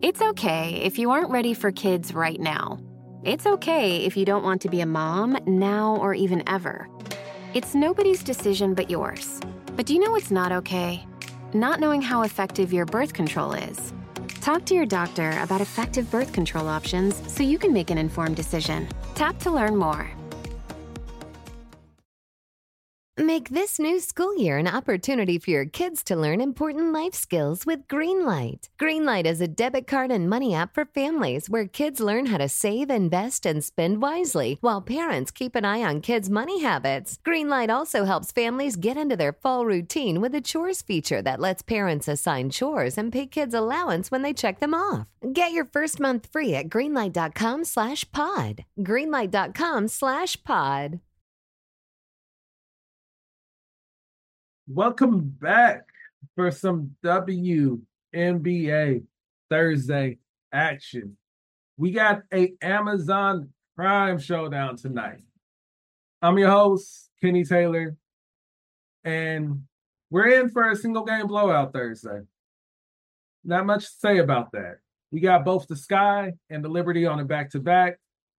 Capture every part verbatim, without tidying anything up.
It's okay if you aren't ready for kids right now. It's okay if you don't want to be a mom now or even ever. It's nobody's decision but yours. But do you know what's not okay? Not knowing how effective your birth control is. Talk to your doctor about effective birth control options so you can make an informed decision. Tap to learn more. Make this new school year an opportunity for your kids to learn important life skills with Greenlight. Greenlight is a debit card and money app for families where kids learn how to save, invest, and spend wisely while parents keep an eye on kids' money habits. Greenlight also helps families get into their fall routine with a chores feature that lets parents assign chores and pay kids allowance when they check them off. Get your first month free at greenlight.com slash pod. Greenlight.com slash pod. Welcome back for some W N B A Thursday action. We got a Amazon Prime showdown tonight. I'm your host, Kenny Taylor, and we're in for a single game blowout Thursday. Not much to say about that. We got both the Sky and the Liberty on a back-to-back.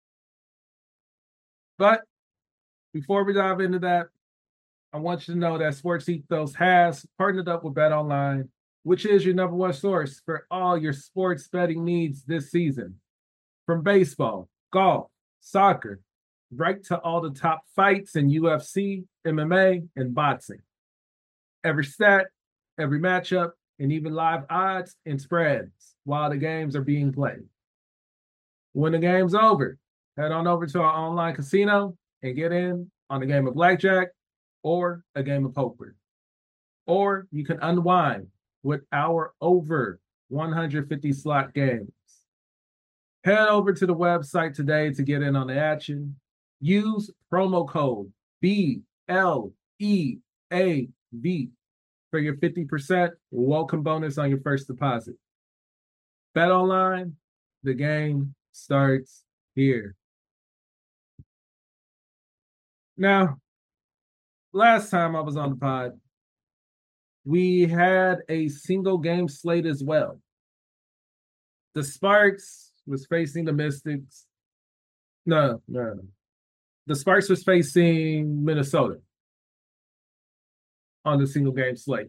But before we dive into that, I want you to know that Sports Ethos has partnered up with BetOnline, which is your number one source for all your sports betting needs this season. From baseball, golf, soccer, right to all the top fights in U F C, M M A, and boxing. Every stat, every matchup, and even live odds and spreads while the games are being played. When the game's over, head on over to our online casino and get in on a game of blackjack or a game of poker. Or you can unwind with our over one hundred fifty slot games. Head over to the website today to get in on the action. Use promo code B L E A V for your fifty percent welcome bonus on your first deposit. BetOnline, the game starts here. Now, last time I was on the pod, we had a single game slate as well. The Sparks was facing the Mystics. No, no, no. The Sparks was facing Minnesota on the single game slate.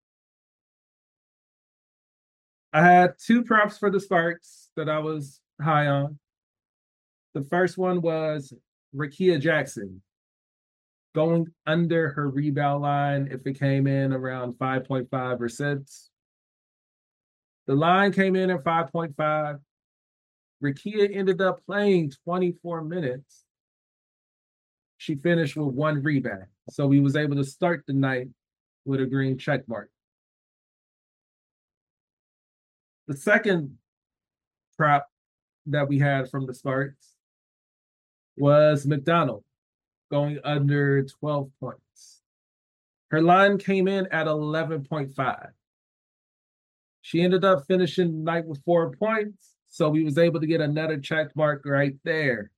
I had two props for the Sparks that I was high on. The first one was Rickea Jackson going under her rebound line if it came in around five point five or six. The line came in at five point five. Rickea ended up playing twenty-four minutes. She finished with one rebound. So we was able to start the night with a green check mark. The second prop that we had from the Sparks was McDonald going under twelve points. Her line came in at eleven point five. She ended up finishing the night with four points, so we was able to get another check mark right there.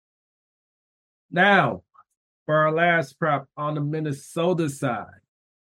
Now, for our last prop on the Minnesota side,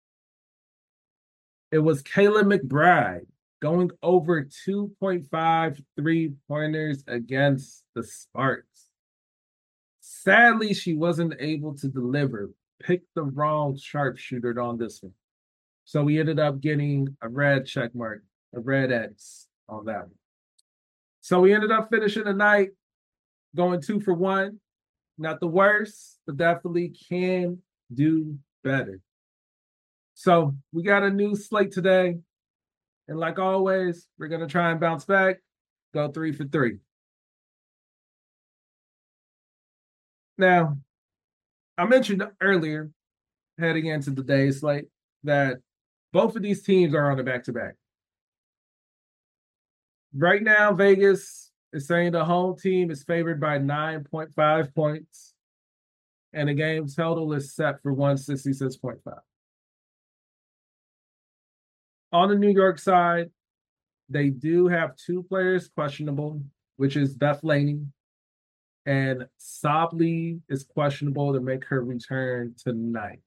it was Kayla McBride going over two point five three-pointers against the Sparks. Sadly, she wasn't able to deliver. Picked the wrong sharpshooter on this one. So we ended up getting a red check mark, a red X on that one. So we ended up finishing the night going two for one. Not the worst, but definitely can do better. So we got a new slate today. And like always, we're going to try and bounce back, go three for three. Now, I mentioned earlier, heading into today's slate, that both of these teams are on a back-to-back. Right now, Vegas is saying the home team is favored by nine point five points, and the game total is set for one sixty-six point five. On the New York side, they do have two players questionable, which is Beth Laney, and Sobley is questionable to make her return tonight.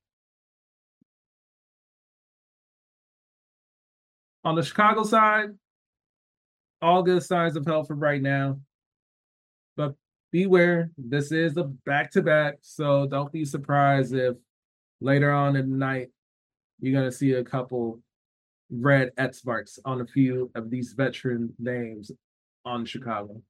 On the Chicago side, All good signs of health for right now. But beware, this is a back-to-back, so don't be surprised if later on in the night you're going to see a couple red X marks on a few of these veteran names on Chicago.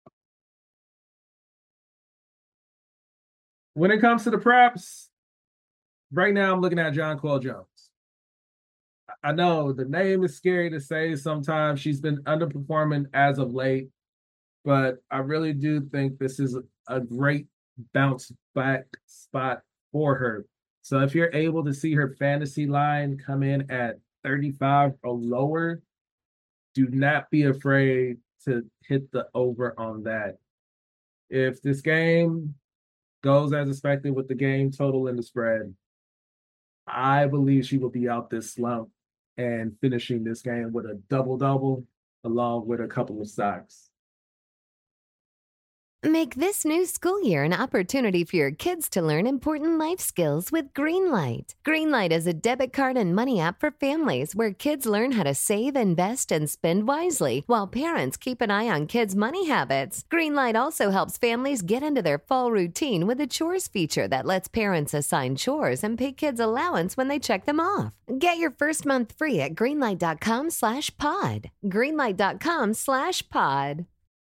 When it comes to the props, right now I'm looking at Jonquel Jones. I know the name is scary to say sometimes. She's been underperforming as of late, but I really do think this is a great bounce back spot for her. So if you're able to see her fantasy line come in at thirty-five or lower, do not be afraid to hit the over on that. If this game goes as expected with the game total and the spread, I believe she will be out this slump and finishing this game with a double-double along with a couple of sacks. Make this new school year an opportunity for your kids to learn important life skills with Greenlight. Greenlight is a debit card and money app for families where kids learn how to save, invest, and spend wisely while parents keep an eye on kids' money habits. Greenlight also helps families get into their fall routine with a chores feature that lets parents assign chores and pay kids allowance when they check them off. Get your first month free at greenlight.com slash pod. Greenlight.com slash pod.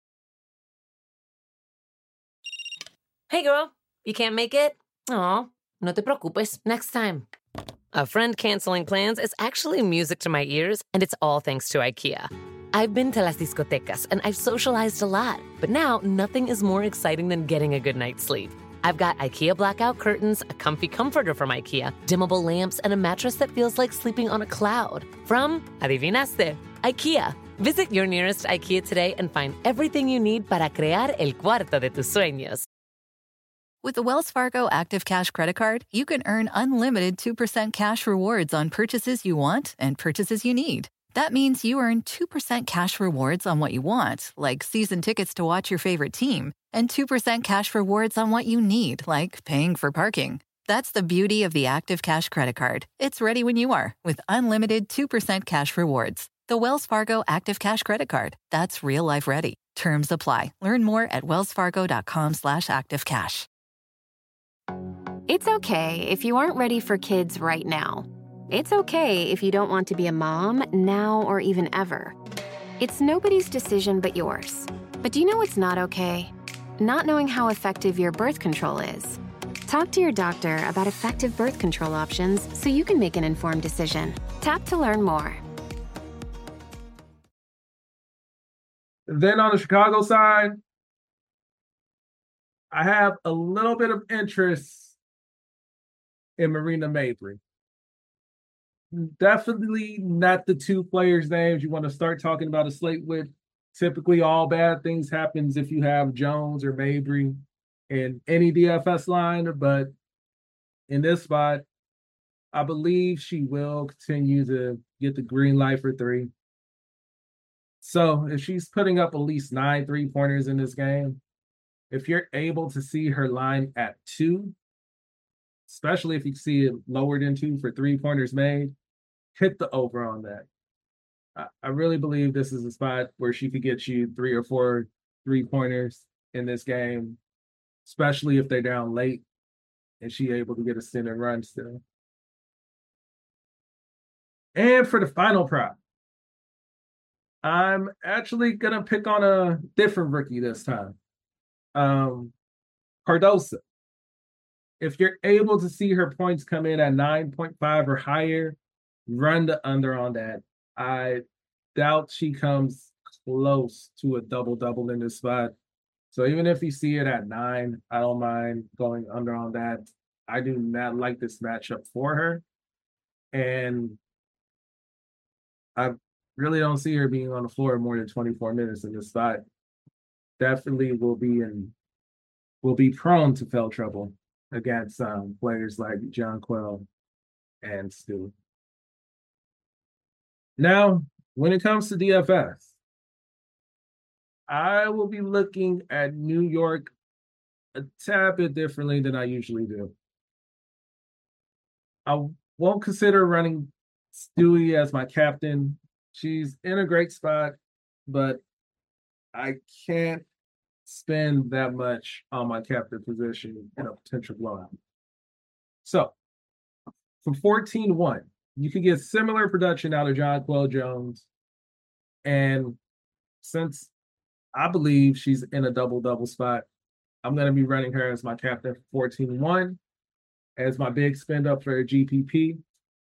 Hey girl, you can't make it? Aw, no te preocupes, next time. A friend canceling plans is actually music to my ears, and it's all thanks to IKEA. I've been to las discotecas, and I've socialized a lot, but now nothing is more exciting than getting a good night's sleep. I've got IKEA blackout curtains, a comfy comforter from IKEA, dimmable lamps, and a mattress that feels like sleeping on a cloud. From, adivinaste, IKEA. Visit your nearest IKEA today and find everything you need para crear el cuarto de tus sueños. With the Wells Fargo Active Cash Credit Card, you can earn unlimited two percent cash rewards on purchases you want and purchases you need. That means you earn two percent cash rewards on what you want, like season tickets to watch your favorite team, and two percent cash rewards on what you need, like paying for parking. That's the beauty of the Active Cash Credit Card. It's ready when you are, with unlimited two percent cash rewards. The Wells Fargo Active Cash Credit Card. That's real life ready. Terms apply. Learn more at wellsfargo.com slash activecash. It's okay if you aren't ready for kids right now. It's okay if you don't want to be a mom now or even ever. It's nobody's decision but yours. But do you know what's not okay? Not knowing how effective your birth control is. Talk to your doctor about effective birth control options so you can make an informed decision. Tap to learn more. Then on the Chicago side, I have a little bit of interest in Marina Mabrey. Definitely not the two players' names you want to start talking about a slate with. Typically, all bad things happens if you have Jones or Mabrey in any D F S line, but in this spot, I believe she will continue to get the green light for three. So if she's putting up at least nine three-pointers in this game, if you're able to see her line at two, especially if you see it lower than two for three-pointers made, hit the over on that. I, I really believe this is a spot where she could get you three or four three-pointers in this game, especially if they're down late and she able to get a stint and run still. And for the final prop, I'm actually going to pick on a different rookie this time. Um, Cardoso. If you're able to see her points come in at nine point five or higher, run the under on that. I doubt she comes close to a double-double in this spot. So even if you see it at nine, I don't mind going under on that. I do not like this matchup for her. And I really don't see her being on the floor more than twenty-four minutes in this spot. Definitely will be in will be prone to foul trouble against um, players like Jonquel and Stu. Now, when it comes to D F S, I will be looking at New York a tad bit differently than I usually do. I won't consider running Stewie as my captain. She's in a great spot, but I can't spend that much on my captain position in a potential blowout. So for fourteen one, you could get similar production out of Jonquel Jones. And since I believe she's in a double-double spot, I'm going to be running her as my captain for fourteen one, as my big spend up for a G P P.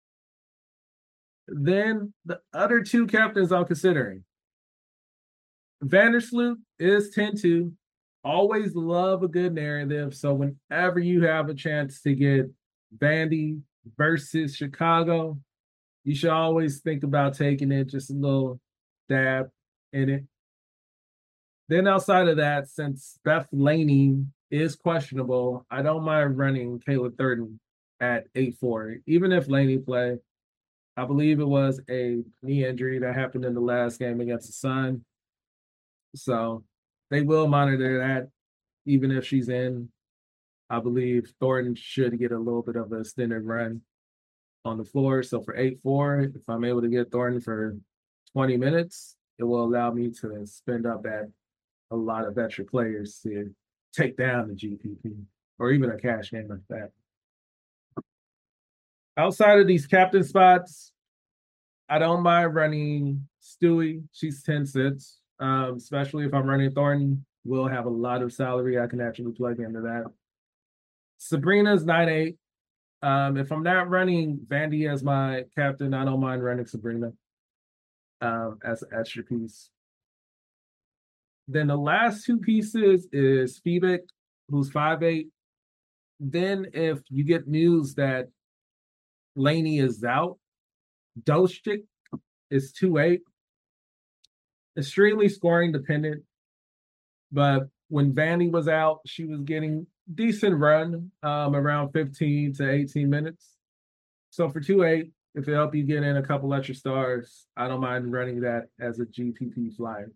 Then the other two captains I'm considering. Vandersloot is ten two. Always love a good narrative. So whenever you have a chance to get Vandy versus Chicago, you should always think about taking it, just a little dab in it. Then outside of that, since Beth Laney is questionable, I don't mind running Kayla Thurden at eight four. Even if Laney play, I believe it was a knee injury that happened in the last game against the Sun. So they will monitor that, even if she's in. I believe Thornton should get a little bit of a extended run on the floor. So for eight four, if I'm able to get Thornton for twenty minutes, it will allow me to spend up at a lot of extra players to take down the G P P or even a cash game like that. Outside of these captain spots, I don't mind running Stewie. She's ten six, um, especially if I'm running Thornton. We'll have a lot of salary I can actually plug into that. Sabrina's nine eight. Um, if I'm not running Vandy as my captain, I don't mind running Sabrina um, as an extra piece. Then the last two pieces is Febick, who's five eight. Then if you get news that Laney is out, Doschik is two eight. Extremely scoring dependent. But when Vandy was out, she was getting decent run, um, around fifteen to eighteen minutes. So for two eight, if it help you get in a couple extra stars, I don't mind running that as a G P P flyer.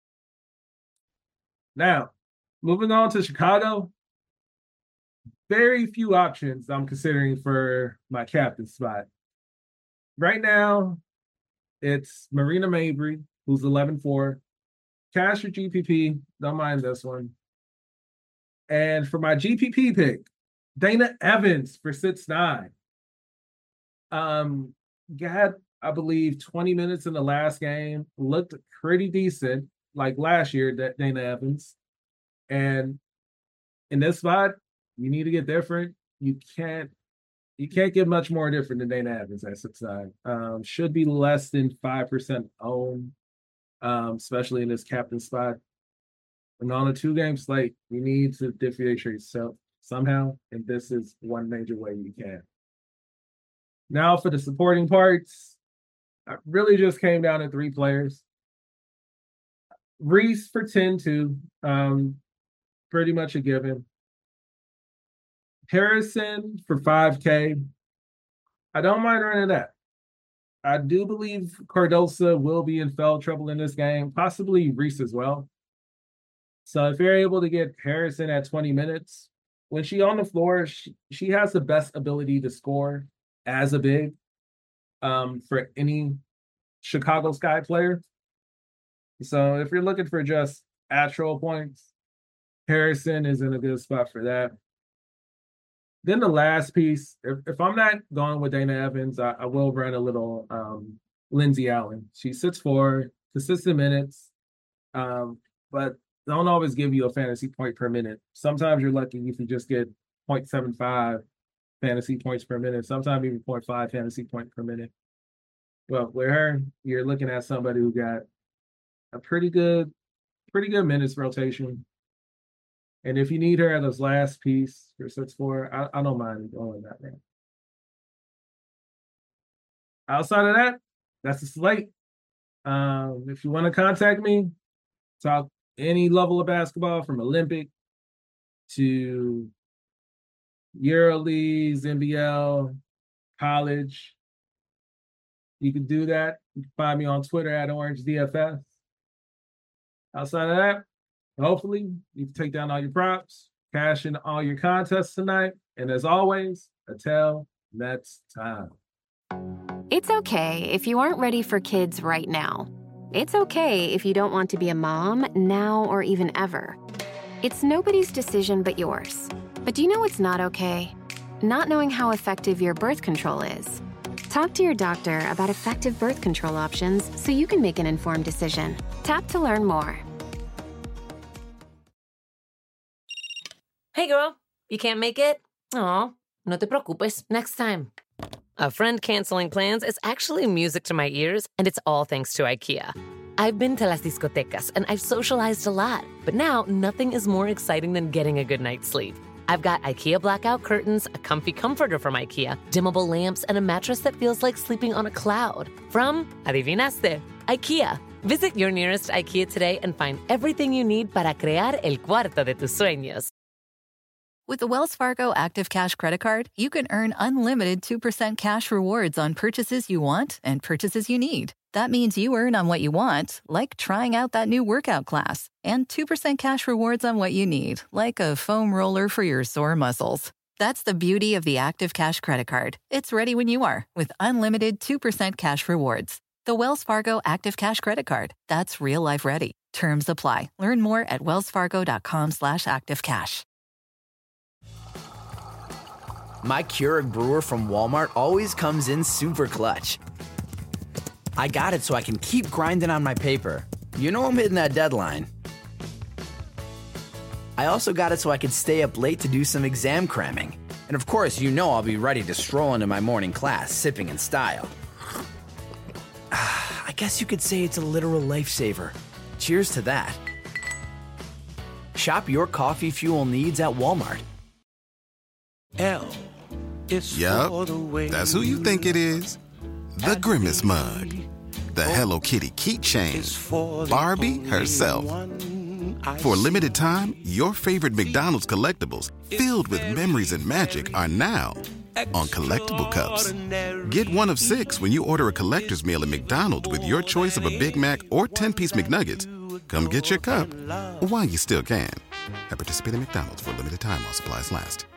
Now, moving on to Chicago, very few options I'm considering for my captain spot. Right now, it's Marina Mabry, who's eleven four. Cash or G P P, don't mind this one. And for my G P P pick, Dana Evans for six nine. Um, got, I believe, twenty minutes in the last game. Looked pretty decent, like last year, that Dana Evans. And in this spot, you need to get different. You can't you can't get much more different than Dana Evans at six nine. Um, should be less than five percent owned, um, especially in this captain spot. And on a two-game slate, you need to differentiate yourself somehow, and this is one major way you can. Now for the supporting parts, I really just came down to three players. Reese for ten two, um, pretty much a given. Harrison for five K. I don't mind running that. I do believe Cardosa will be in foul trouble in this game, possibly Reese as well. So if you're able to get Harrison at twenty minutes, when she's on the floor, she, she has the best ability to score as a big um, for any Chicago Sky player. So if you're looking for just actual points, Harrison is in a good spot for that. Then the last piece, if, if I'm not going with Dana Evans, I, I will run a little um, Lindsay Allen. She's six four, consistent minutes, um, but don't always give you a fantasy point per minute. Sometimes you're lucky if you just get zero point seven five fantasy points per minute, sometimes even zero point five fantasy point per minute. Well, with her, you're looking at somebody who got a pretty good, pretty good minutes rotation. And if you need her at this last piece for six four, I, I don't mind going that way. Outside of that, that's the slate. Um, if you want to contact me, talk any level of basketball from Olympic to EuroLeagues, N B L, college, you can do that. You can find me on Twitter at Orange D F S. Outside of that, hopefully you can take down all your props, cash in all your contests tonight. And as always, until next time. It's okay if you aren't ready for kids right now. It's okay if you don't want to be a mom now or even ever. It's nobody's decision but yours. But do you know what's not okay? Not knowing how effective your birth control is. Talk to your doctor about effective birth control options so you can make an informed decision. Tap to learn more. Hey, girl, you can't make it? Aw, no te preocupes, next time. A friend canceling plans is actually music to my ears, and it's all thanks to IKEA. I've been to las discotecas, and I've socialized a lot, but now nothing is more exciting than getting a good night's sleep. I've got IKEA blackout curtains, a comfy comforter from IKEA, dimmable lamps, and a mattress that feels like sleeping on a cloud. From, adivinaste, IKEA. Visit your nearest IKEA today and find everything you need para crear el cuarto de tus sueños. With the Wells Fargo Active Cash Credit Card, you can earn unlimited two percent cash rewards on purchases you want and purchases you need. That means you earn on what you want, like trying out that new workout class, and two percent cash rewards on what you need, like a foam roller for your sore muscles. That's the beauty of the Active Cash Credit Card. It's ready when you are, with unlimited two percent cash rewards. The Wells Fargo Active Cash Credit Card. That's real life ready. Terms apply. Learn more at wellsfargo.com slash activecash. My Keurig brewer from Walmart always comes in super clutch. I got it so I can keep grinding on my paper. You know I'm hitting that deadline. I also got it so I could stay up late to do some exam cramming. And of course, you know I'll be ready to stroll into my morning class, sipping in style. I guess you could say it's a literal lifesaver. Cheers to that. Shop your coffee fuel needs at Walmart. L is Yup, for the way that's who you think it is. The Grimace Mug. The Hello Kitty keychain. Barbie herself. For a limited time, your favorite McDonald's collectibles filled with memories and magic are now on collectible cups. Get one of six when you order a collector's meal at McDonald's with your choice of a Big Mac or ten-piece McNuggets. Come get your cup while you still can. At participating McDonald's for a limited time while supplies last.